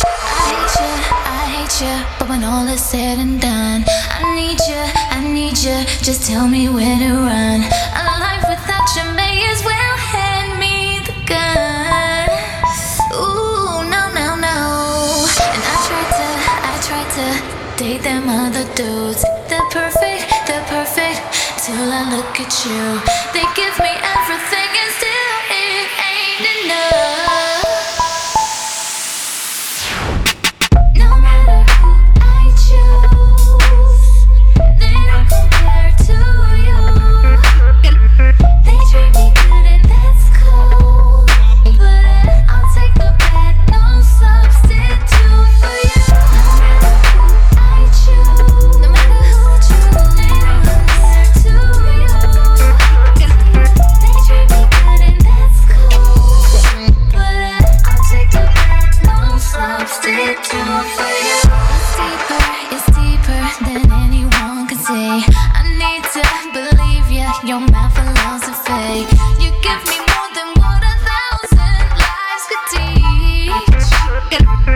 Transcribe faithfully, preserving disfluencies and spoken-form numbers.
hate you, I hate you, but when all is said and done, I need you, I need you, just tell me where to run. A life without you may as well hand me the gun. Ooh, no, no, no. And I tried to, I tried to date them other dudes. They're perfect, they're perfect, till I look at you. They give me everything and still it ain't enough. No matter who I choose, they don't compare to you. They treat me good and that's cool, but I'll take the bad, no substitute for you. No matter who I choose, no matter who I choose, they don't compare to you. They treat me good and that's cool, but I'll take the bad, no substitute for you. It's deeper, it's deeper than anyone can say. I need to believe you, you're my philosophy. You give me more than what a thousand lives could teach.